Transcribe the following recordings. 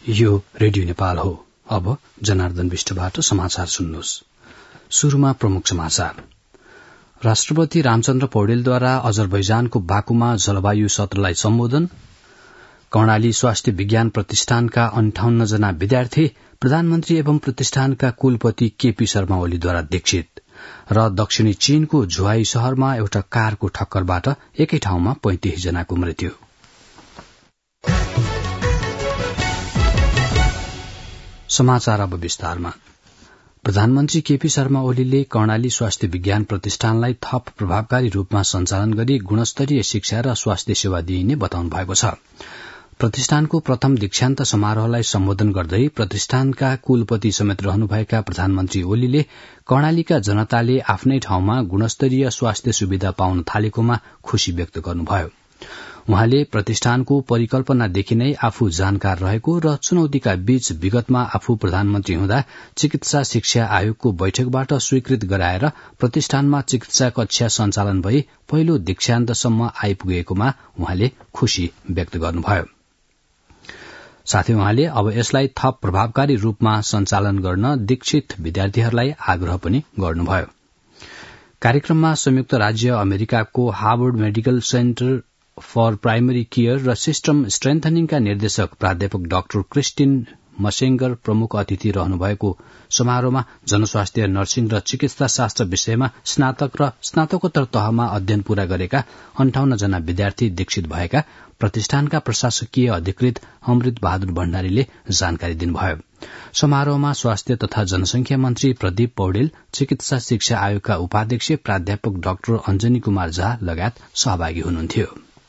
यो रेडियो नेपाल हो। अब जनार्दन विष्टबाट समाचार सुन्नुहोस्। शुरूमा प्रमुख समाचार। राष्ट्रपति रामचन्द्र पौडेलद्वारा अजरबैजानको बाकुमा जलवायु सत्रलाई सम्बोधन। कर्णाली स्वास्थ्य विज्ञान प्रतिष्ठानका 58 जना विद्यार्थी प्रधानमन्त्री एवं प्रतिष्ठानका कुलपति केपी शर्मा ओलीद्वारा दीक्षित। र दक्षिणी चीनको झुहाई शहरमा एउटा कारको ठक्करबाट एकै ठाउँमा 35 जनाको मृत्यु। समाचार अब विस्तारमा। प्रधानमन्त्री केपी शर्मा ओलीले कर्णाली स्वास्थ्य विज्ञान प्रतिष्ठानलाई थप प्रभावकारी रूपमा सञ्चालन गरी गुणस्तरीय शिक्षा र स्वास्थ्य सेवा दिइने बताउनु भएको छ। प्रतिष्ठानको प्रथम दीक्षान्त समारोहलाई सम्बोधन गर्दै प्रतिष्ठानका कुलपति समेत रहनुभएका प्रधानमन्त्री ओलीले कर्णालीका जनताले आफ्नै ठाउँमा गुणस्तरीय स्वास्थ्य सुविधा पाउन थालेकोमा खुशी व्यक्त गर्नुभयो। उहाँले प्रतिष्ठानको परिकल्पनादेखि नै आफू जानकार रहेको र चुनौतीका बीच विगतमा आफू प्रधानमन्त्री हुँदा चिकित्सा शिक्षा आयोगको बैठकबाट स्वीकृत गराएर प्रतिष्ठानमा चिकित्सा कक्षा सञ्चालन भई पहिलो दीक्षान्तसम्म आइपुगेकोमा उहाँले खुशी व्यक्त गर्नुभयो। साथै उहाँले अब यसलाई थप प्रभावकारी रूपमा सञ्चालन गर्न दीक्षित विद्यार्थीहरूलाई आग्रह पनि गर्नुभयो। कार्यक्रममा संयुक्त राज्य अमेरिकाको Harvard medical centre for primary care र सिस्टम स्ट्रेन्थनिङका निर्देशक प्राध्यापक डाक्टर क्रिस्टिन मसेङ्गर प्रमुख अतिथि रहनुभएको समारोहमा जनस्वास्थ्य, नर्सिङ र चिकित्सा शास्त्र विषयमा स्नातक र स्नातकोत्तर तहमा अध्ययन पूरा गरेका 58 जना विद्यार्थी दीक्षित भएका प्रतिष्ठानका प्रशासकीय अधिकृत अमृत बहादुर भण्डारीले जानकारी दिनुभयो। समारोहमा स्वास्थ्य तथा जनसंख्या मन्त्री प्रदीप पौडेल, चिकित्सा शिक्षा आयोगका उपाध्यक्ष प्राध्यापक डाक्टर अञ्जनी कुमार झा लगायत सहभागी हुनुहुन्थ्यो।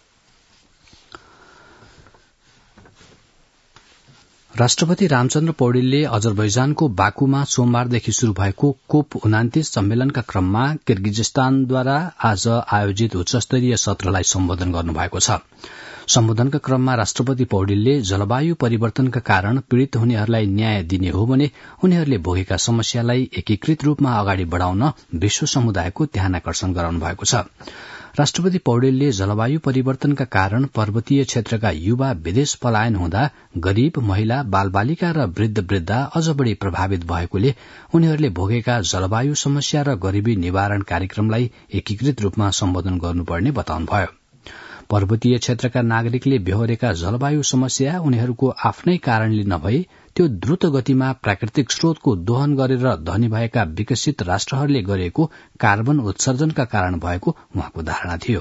राष्ट्रपति रामचन्द्र पौडेलले अजरबैजानको बाकुमा सोमबारदेखि शुरू भएको COP29 सम्मेलनका क्रममा किर्गिजस्तानद्वारा आज आयोजित उच्चस्तरीय सत्रलाई सम्बोधन गर्नुभएको छ। सम्बोधनका क्रममा राष्ट्रपति पौडेलले जलवायु परिवर्तनका कारण पीड़ित हुनेहरूलाई न्याय दिने हो भने उनीहरूले भोगेका समस्यालाई एकीकृत रूपमा अगाडि बढ़ाउन विश्व समुदायको ध्यानाकर्षण गराउनु भएको छ। राष्ट्रपति पौडेलले जलवायु परिवर्तनका कारण पर्वतीय क्षेत्रका युवा विदेश पलायन हुँदा गरीब, महिला, बालबालिका र वृद्ध अझ बढ़ी प्रभावित भएकोले उनीहरूले भोगेका जलवायु समस्या र गरीबी निवारण कार्यक्रमलाई एकीकृत रूपमा सम्बोधन गर्नुपर्ने बताउनुभयो। पर्वतीय क्षेत्रका नागरिकले बेहोरेका जलवायु समस्या उनीहरूको आफ्नै कारणले नभई त्यो द्रुत गतिमा प्राकृतिक स्रोतको दोहन गरेर धनी भएका विकसित राष्ट्रहरूले गरेको कार्बन उत्सर्जनका कारण भएको उहाँको धारणा थियो।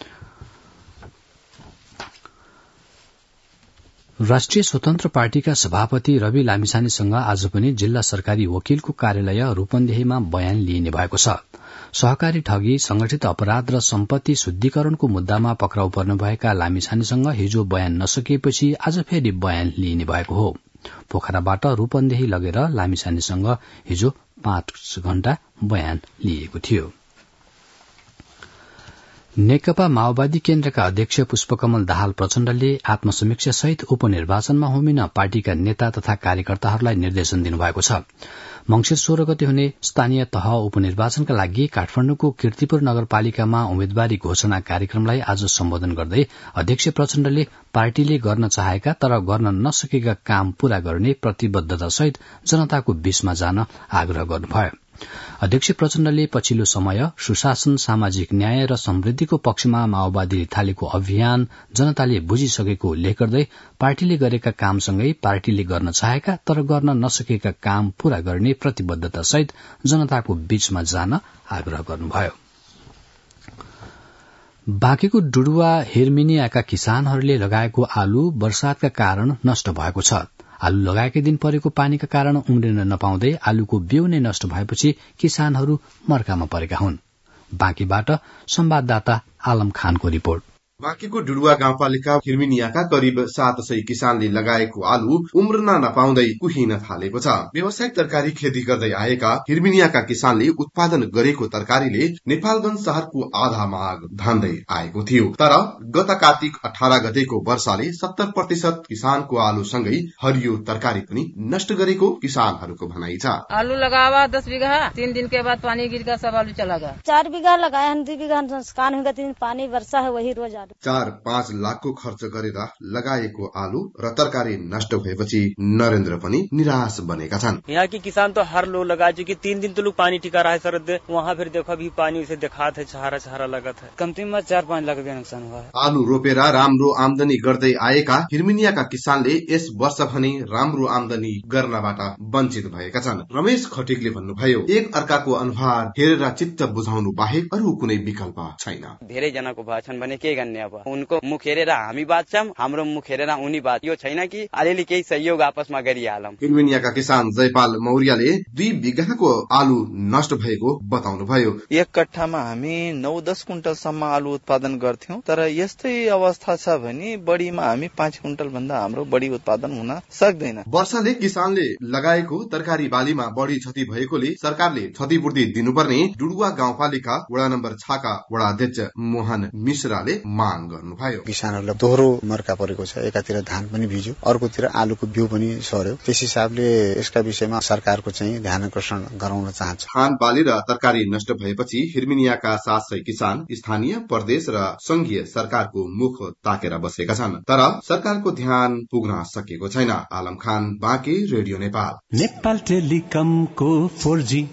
राष्ट्रिय स्वतन्त्र पार्टीका सभापति रवि लामिछानेसँग आज पनि जिल्ला सरकारी वकिलको कार्यालय रूपन्देहीमा बयान लिइने भएको छ। सहकारी ठगी, संगठित अपराध र सम्पत्ति शुद्धिकरणको मुद्दामा पक्राउ पर्नुभएका लामिछानेसँग हिजो बयान नसकिएपछि आज फेरि बयान लिइने भएको हो। पोखराबाट रूपन्देही लगेर लामिछानेसँग हिजो 5 घण्टा बयान लिएको थियो। नेकपा माओवादी केन्द्रका अध्यक्ष पुष्पकमल दाहाल प्रचण्डले आत्मसमीक्षा सहित उपनिर्वाचनमा होमिन पार्टीका नेता तथा कार्यकर्ताहरूलाई निर्देशन दिनुभएको छ। मंसिर 16 गते हुने स्थानीय तह उपनिर्वाचनका लागि काठमाडौँको कीर्तिपुर नगरपालिकामा उम्मेद्वारी घोषणा कार्यक्रमलाई आज सम्बोधन गर्दै अध्यक्ष प्रचण्डले पार्टीले गर्न चाहेका तर गर्न नसकेका काम पूरा गर्ने प्रतिबद्धतासहित जनताको बीचमा जान आग्रह गर्नुभयो। अध्यक्ष प्रचण्डले पछिल्लो समय सुशासन, सामाजिक न्याय र समृद्धिको पक्षमा माओवादीले थालेको अभियान जनताले बुझिसकेको उल्लेख गर्दै पार्टीले गरेका कामसँगै पार्टीले गर्न चाहेका तर गर्न नसकेका काम पूरा गर्ने प्रतिबद्धतासहित जनताको बीचमा जान आग्रह गर्नुभयो। बाँकेको डुडुवा हिरमिनियाका किसानहरूले लगाएको आलु वर्षातका कारण नष्ट भएको छ। आलु लगाएकै दिन परेको पानीका कारण उम्रिन नपाउँदै आलुको बिउ नै नष्ट भएपछि किसानहरू मर्कामा परेका हुन्। बाँकीबाट संवाददाता आलम खानको रिपोर्ट। बाँकीको डुडुवा गाउँपालिका हिरमिनियाका करिब 700 किसानले लगाएको आलु उम्रन नपाउँदै कुहिन थालेको छ। व्यावसायिक तरकारी खेती गर्दै आएका हिरमिनियाका किसानले उत्पादन गरेको तरकारीले नेपालगञ्ज शहरको आधा माग धान्दै आएको थियो। तर गत कार्तिक 18 गतेको वर्षाले 70% किसानको आलुसँगै हरियो तरकारी पनि नष्ट गरेको किसानहरूको भनाइ छ। आलू लगावा 10 बीघा, 3 दिन के बाद पानी गिर गया, सब आलू चला गया। 4 बीघा लगाया, 2 बीघा नुकसान हो गया, 3 पानी वर्षा है वही रोज आलू 4-5 लाखको खर्च गरेर लगाएको आलु र तरकारी नष्ट भएपछि नरेन्द्र पनि निराश बनेका छन्। यहाँ की किसान तो हर लोग लगा चुके 3 दिन तो लोग पानी टिका रहा है सर, वहाँ फिर देखो अभी पानी से देखा था छहारा लगा था, कम्ती में 4-5 लाख रुपया नुकसान हुआ है। आलु रोपेर राम्रो आमदनी गर्दै आएका हिर्मिनियाका किसानले यस वर्ष भने राम्रो आमदनी गर्नबाट वञ्चित भएका छन्। रमेश खटिकले भन्नुभयो, एक अर्काको अनुहार हेरेर चित्त बुझाउनु बाहेक अरू कुनै विकल्प छैन। धेरै जनाको भाषण भने के गर्ने, अब उनको मुख हेरेर हामी बाँच्छौं, हाम्रो मुख हेरेर उनी बाँच, यो छैन कि अलिअलि केही सहयोग आपसमा गरिहालौं। हिर्मिनियाका किसान जयपाल मौर्यले 2 बिघाको आलु नष्ट भएको बताउनुभयो। एक कट्ठामा हामी 9-10 कुइन्टलसम्म आलु उत्पादन गर्थ्यौं, तर यस्तै अवस्था छ भने बढीमा हामी 5 कुइन्टल भन्दा हाम्रो बढी उत्पादन हुन सक्दैन। वर्षाले किसानले लगाएको तरकारी बालीमा बढी क्षति भएकोले सरकारले क्षतिपूर्ति दिनुपर्ने डुडुवा गाउँपालिका वडा नम्बर 6 का वडा अध्यक्ष मोहन मिश्राले माग गर्नुभयो। किसानहरूलाई दोहोरो मर्का परेको छ, एकातिर धान पनि भिज्यो, अर्कोतिर आलुको बिउ पनि सर्यो। त्यस हिसाबले यसका विषयमा सरकारको चाहिँ ध्यान आकर्षण गराउन चाहन्छ। धान बाली र तरकारी नष्ट भएपछि हिर्मिनियाका 700 किसान स्थानीय, प्रदेश र संघीय सरकारको मुख ताकेर बसेका छन्, तर सरकारको ध्यान पुग्न सकेको छैन। आलम खान, बाँके, रेडियो नेपाल। नेपाल टेलिकमको 4G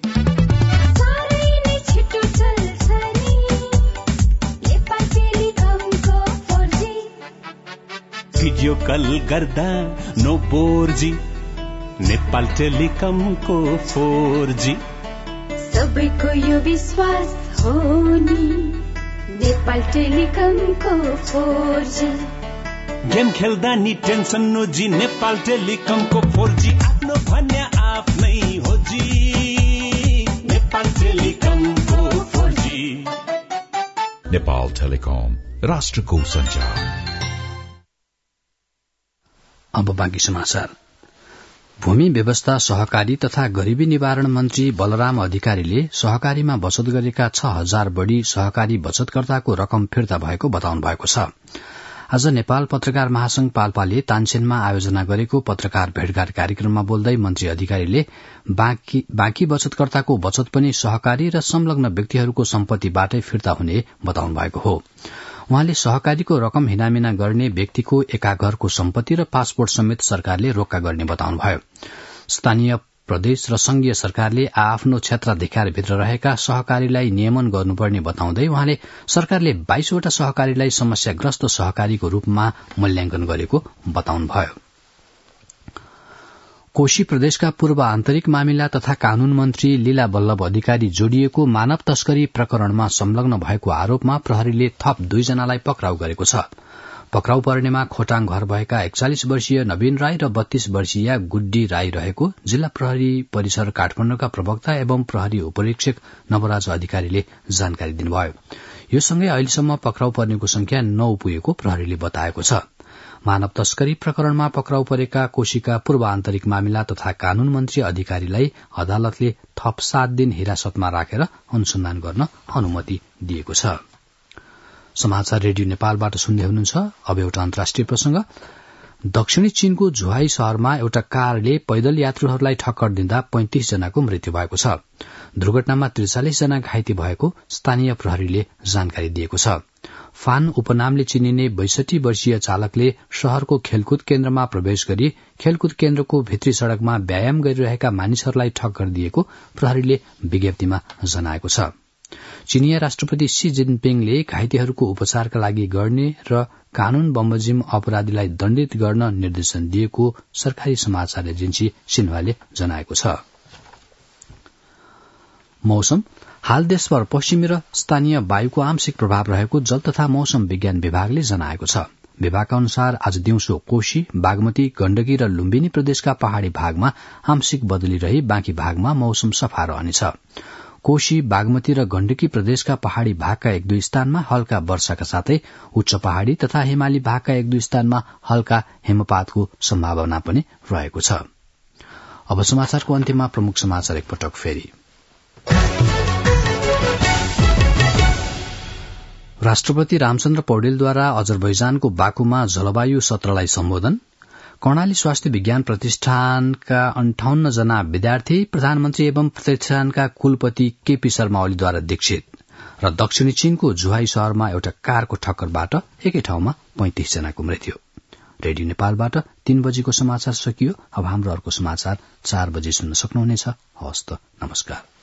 भिडियो कल गर्दा नो बोर्जी, नेपाल टेलिकमको 4G सबैको यो विश्वास हो नि, नेपाल टेलिकमको 4G। गेम खेल्दा नि टेन्सन नोजी, नेपाल टेलिकमको 4G आफ्नो भन्या आफ्नै हो जी, नेपाल टेलिकमको 4G। नेपाल टेलिकम, राष्ट्रको सञ्चार। अब बाँकी समाचार। भूमि व्यवस्था, सहकारी तथा गरीबी निवारण मन्त्री बलराम अधिकारीले सहकारीमा बचत गरेका 6000 बढ़ी सहकारी बचतकर्ताको रकम फिर्ता भएको बताउनु भएको छ। आज नेपाल पत्रकार महासंघ पाल्पाले तानसेनमा आयोजना गरेको पत्रकार भेटघाट कार्यक्रममा बोल्दै मन्त्री अधिकारीले बाँकी बचतकर्ताको बचत पनि सहकारी र संलग्न व्यक्तिहरूको सम्पत्तिबाटै फिर्ता हुने बताउनु भएको हो। उहाँले सहकारीको रकम हिनामिना गर्ने व्यक्तिको एका घरको सम्पत्ति र पासपोर्ट समेत सरकारले रोक्का गर्ने बताउनुभयो। स्थानीय, प्रदेश र संघीय सरकारले आफ्नो क्षेत्राधिकारभित्र रहेका सहकारीलाई नियमन गर्नुपर्ने बताउँदै उहाँले सरकारले 22 वटा सहकारीलाई समस्याग्रस्त सहकारीको रूपमा मूल्याङ्कन गरेको बताउनुभयो। कोशी प्रदेशका पूर्व आन्तरिक मामिला तथा कानून मन्त्री लीला बल्लभ अधिकारी जोडिएको मानव तस्करी प्रकरणमा संलग्न भएको आरोपमा प्रहरीले थप 2 जनालाई पक्राउ गरेको छ। पक्राउ पर्नेमा खोटाङ घर भएका 41 वर्षीय नवीन राई र 32 वर्षीय गुड्डी राई रहेको जिल्ला प्रहरी परिसर काठमाडौँका प्रवक्ता एवं प्रहरी उपरीक्षक नवराज अधिकारीले जानकारी दिनुभयो। यो सँगै अहिलेसम्म पक्राउ पर्नेको संख्या 9 पुगेको प्रहरीले बताएको छ। मानव तस्करी प्रकरणमा पक्राउ परेका कोशीका पूर्व आन्तरिक मामिला तथा कानून मन्त्री अधिकारीलाई अदालतले थप 7 दिन हिरासतमा राखेर अनुसन्धान गर्न अनुमति दिएको छ। समाचार रेडियो नेपालबाट सुन्दै हुनुहुन्छ। अब एउटा अन्तर्राष्ट्रिय प्रसंग। दक्षिणी चीनको जुहाई शहरमा एउटा कारले पैदल यात्रुहरूलाई ठक्कर दिँदा 35 जनाको मृत्यु भएको छ। दुर्घटनामा 43 जना घाइते भएको स्थानीय प्रहरीले जानकारी दिएको छ। फान उपनामले चिनिने 62 वर्षीय चालकले शहरको खेलकुद केन्द्रमा प्रवेश गरी खेलकुद केन्द्रको भित्री सड़कमा व्यायाम गरिरहेका मानिसहरूलाई ठक्कर दिएको प्रहरीले विज्ञप्तिमा जनाएको छ। चीनिया राष्ट्रपति शी जिनपिङले घाइतेहरूको उपचारका लागि गर्ने र कानून बमोजिम अपराधीलाई दण्डित गर्न निर्देशन दिएको सरकारी समाचार एजेन्सी सिन्हुवाले जनाएको छ। मौसम। हाल देशभर पश्चिमी र स्थानीय वायुको आंशिक प्रभाव रहेको जल तथा मौसम विज्ञान विभागले जनाएको छ। विभागका अनुसार आज दिउँसो कोशी, बागमती, गण्डकी र लुम्बिनी प्रदेशका पहाड़ी भागमा आंशिक बदली रही बाँकी भागमा मौसम सफा रहनेछ। कोशी, बागमती र गण्डकी प्रदेशका पहाड़ी भागका 1-2 स्थानमा हल्का वर्षाका साथै उच्च पहाड़ी तथा हिमाली भागका 1-2 स्थानमा हल्का हिमपातको सम्भावना पनि रहेको छ। अब समाचारको अन्त्यमा प्रमुख समाचार एकपटक फेरि। राष्ट्रपति रामचन्द्र पौडेलद्वारा अजरबैजानको बाकुमा जलवायु सत्रलाई सम्बोधन। कर्णाली स्वास्थ्य विज्ञान प्रतिष्ठानका 58 जना विद्यार्थी प्रधानमन्त्री एवं प्रतिष्ठानका कुलपति केपी शर्मा ओलीद्वारा दीक्षित। र दक्षिणी चीनको जुहाई शहरमा एउटा कारको ठक्करबाट एकै ठाउँमा 35 जनाको मृत्यु। रेडियो नेपालबाट 3 बजेको समाचार सकियो। अब हाम्रो अर्को समाचार 4 बजे सुन्न सक्नुहुनेछ। हवस् त, नमस्कार।